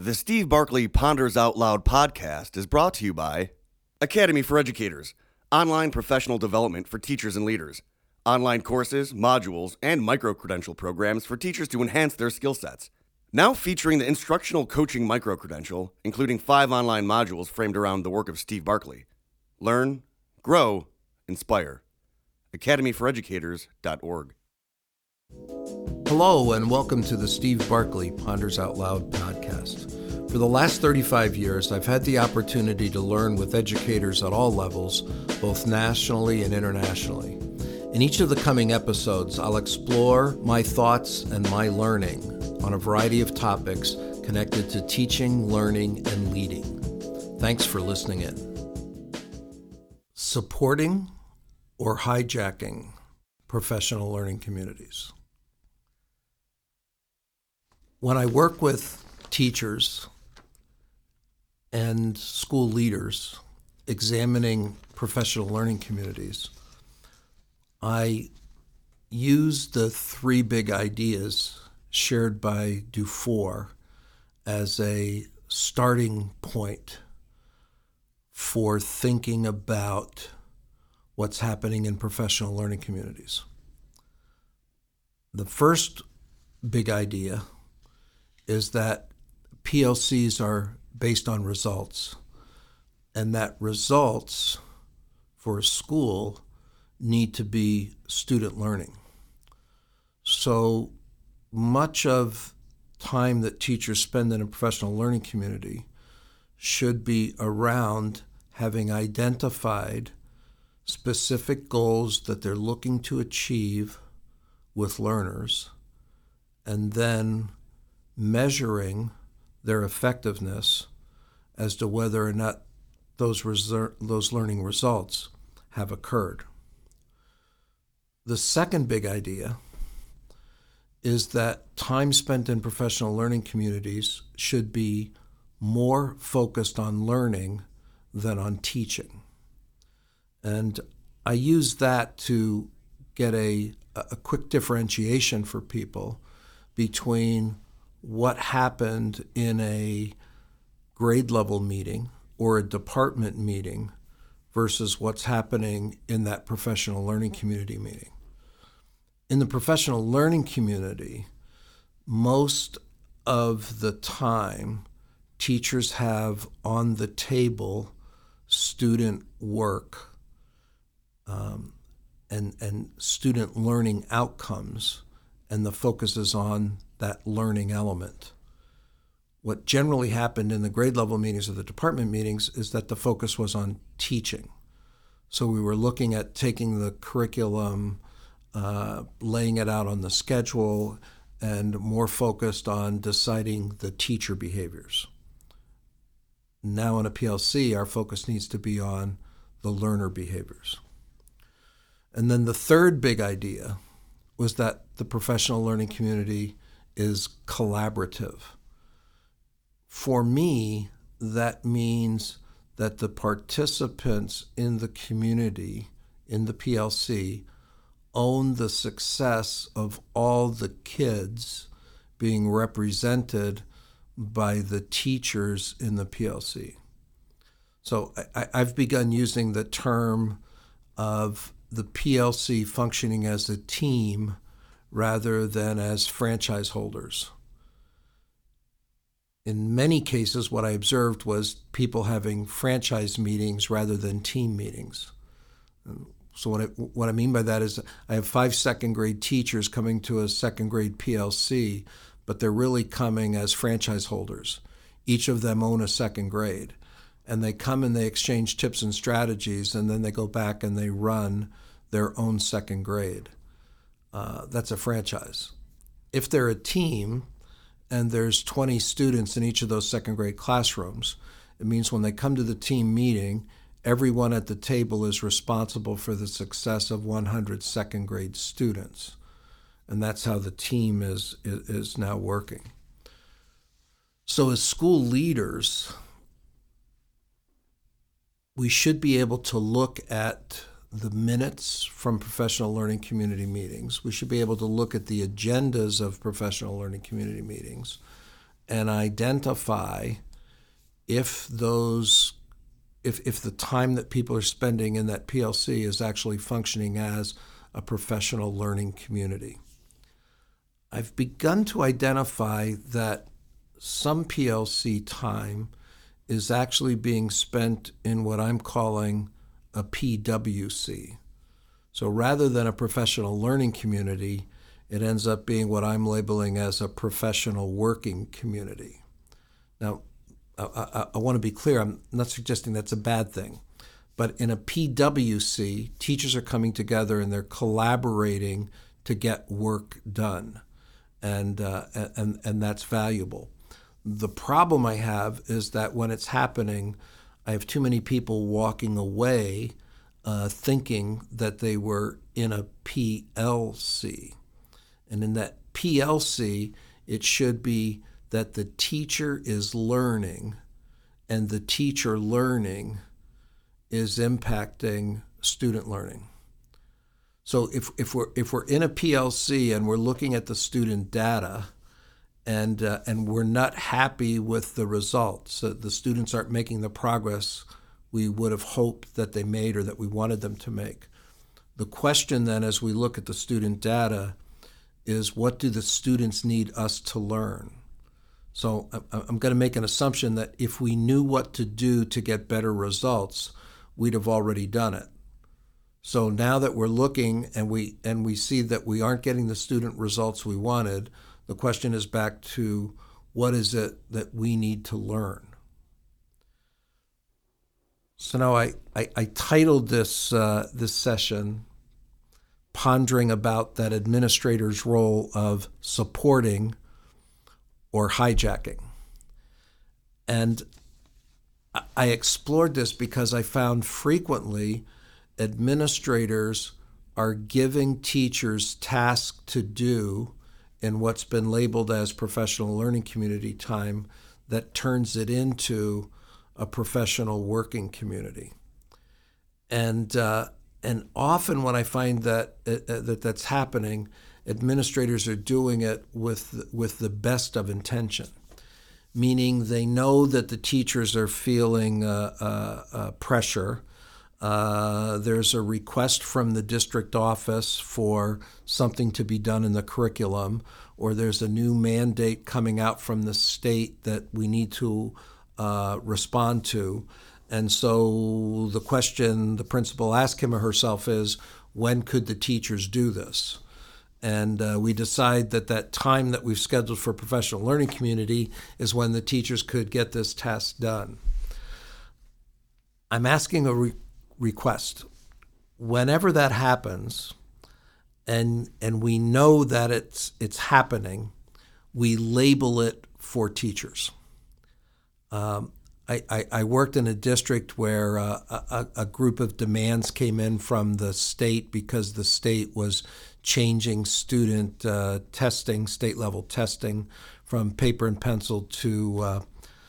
The Steve Barkley Ponders Out Loud podcast is brought to you by Academy for Educators, online professional development for teachers and leaders, online courses, modules, and micro-credential programs for teachers to enhance their skill sets. Now featuring the Instructional Coaching Micro-Credential, including 5 online modules framed around the work of Steve Barkley. Learn, grow, inspire. academyforeducators.org. Hello and welcome to the Steve Barkley Ponders Out Loud podcast. For the last 35 years, I've had the opportunity to learn with educators at all levels, both nationally and internationally. In each of the coming episodes, I'll explore my thoughts and my learning on a variety of topics connected to teaching, learning, and leading. Thanks for listening in. Supporting or hijacking professional learning communities. When I work with teachers and school leaders examining professional learning communities, I use the 3 big ideas shared by Dufour as a starting point for thinking about what's happening in professional learning communities. The first big idea is that PLCs are based on results, and that results for a school need to be student learning. So much of time that teachers spend in a professional learning community should be around having identified specific goals that they're looking to achieve with learners, and then measuring their effectiveness as to whether or not those learning results have occurred. The second big idea is that time spent in professional learning communities should be more focused on learning than on teaching. And I use that to get a quick differentiation for people between what happened in a grade level meeting or a department meeting versus what's happening in that professional learning community meeting. In the professional learning community, most of the time, teachers have on the table student work and student learning outcomes, and the focus is on that learning element. What generally happened in the grade level meetings or the department meetings is that the focus was on teaching. So we were looking at taking the curriculum, laying it out on the schedule, and more focused on deciding the teacher behaviors. Now in a PLC, our focus needs to be on the learner behaviors. And then the third big idea was that the professional learning community is collaborative. For me, that means that the participants in the community, in the PLC, own the success of all the kids being represented by the teachers in the PLC. So I've begun using the term of the PLC functioning as a team rather than as franchise holders. In many cases, what I observed was people having franchise meetings rather than team meetings. So what I mean by that is I have 5 second grade teachers coming to a second grade PLC, but they're really coming as franchise holders. Each of them own a second grade. And they come and they exchange tips and strategies, and then they go back and they run their own second grade. That's a franchise. If they're a team and there's 20 students in each of those second grade classrooms, it means when they come to the team meeting, everyone at the table is responsible for the success of 100 second grade students. And that's how the team is now working. So as school leaders, we should be able to look at the minutes from professional learning community meetings. We should be able to look at the agendas of professional learning community meetings and identify if the time that people are spending in that PLC is actually functioning as a professional learning community. I've begun to identify that some PLC time is actually being spent in what I'm calling a PWC. So rather than a professional learning community, it ends up being what I'm labeling as a professional working community. Now, I want to be clear, I'm not suggesting that's a bad thing, but in a PWC, teachers are coming together and they're collaborating to get work done, and that's valuable. The problem I have is that when it's happening, I have too many people walking away thinking that they were in a PLC. And in that PLC, it should be that the teacher is learning, and the teacher learning is impacting student learning. So if we're in a PLC and we're looking at the student data, and we're not happy with the results, so the students aren't making the progress we would have hoped that they made or that we wanted them to make. The question then, as we look at the student data, is what do the students need us to learn? So I'm going to make an assumption that if we knew what to do to get better results, we'd have already done it. So now that we're looking and we see that we aren't getting the student results we wanted, the question is back to what is it that we need to learn? So now I titled this session Pondering about that administrator's role of supporting or hijacking. And I explored this because I found frequently administrators are giving teachers tasks to do in what's been labeled as professional learning community time that turns it into a professional working community. And often when I find that that's happening, administrators are doing it with the best of intention, meaning they know that the teachers are feeling pressure. There's a request from the district office for something to be done in the curriculum, or there's a new mandate coming out from the state that we need to respond to. And so the question the principal asks him or herself is, when could the teachers do this? And we decide that time that we've scheduled for professional learning community is when the teachers could get this task done. I'm asking a request. Whenever that happens, and we know that it's happening, we label it for teachers. I worked in a district where a group of demands came in from the state because the state was changing student testing, state-level testing, from paper and pencil to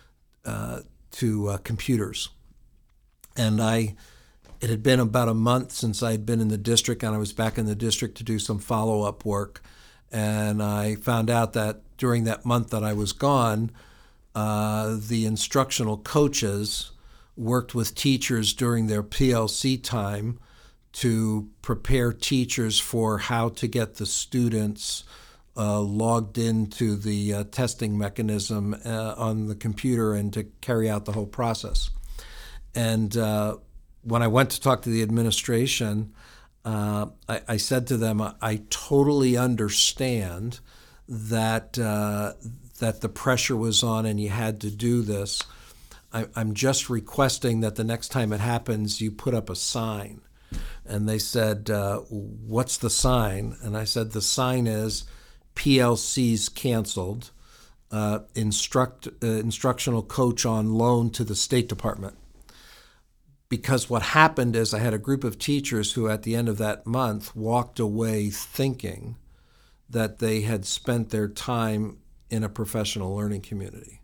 computers. And it had been about a month since I'd been in the district, and I was back in the district to do some follow-up work. And I found out that during that month that I was gone, the instructional coaches worked with teachers during their PLC time to prepare teachers for how to get the students logged into the testing mechanism on the computer and to carry out the whole process. And when I went to talk to the administration, I said to them, I totally understand that the pressure was on and you had to do this. I'm just requesting that the next time it happens, you put up a sign. And they said, what's the sign? And I said, the sign is PLC's canceled, instructional coach on loan to the State Department. Because what happened is I had a group of teachers who at the end of that month walked away thinking that they had spent their time in a professional learning community.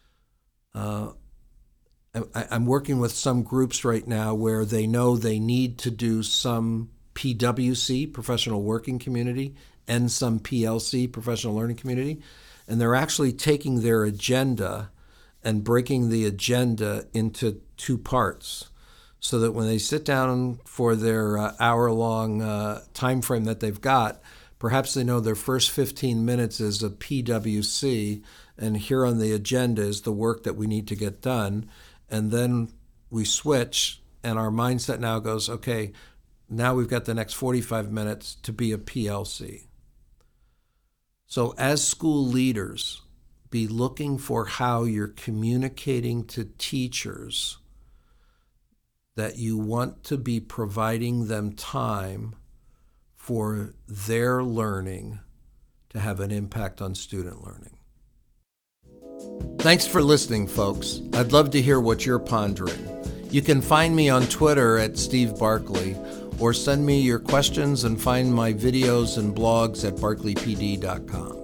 I'm working with some groups right now where they know they need to do some PWC, professional working community, and some PLC, professional learning community. And they're actually taking their agenda and breaking the agenda into two parts, so that when they sit down for their hour-long time frame that they've got, perhaps they know their first 15 minutes is a PWC, and here on the agenda is the work that we need to get done. And then we switch, and our mindset now goes, okay, now we've got the next 45 minutes to be a PLC. So as school leaders, be looking for how you're communicating to teachers that you want to be providing them time for their learning to have an impact on student learning. Thanks for listening, folks. I'd love to hear what you're pondering. You can find me on Twitter at Steve Barkley, or send me your questions and find my videos and blogs at barkleypd.com.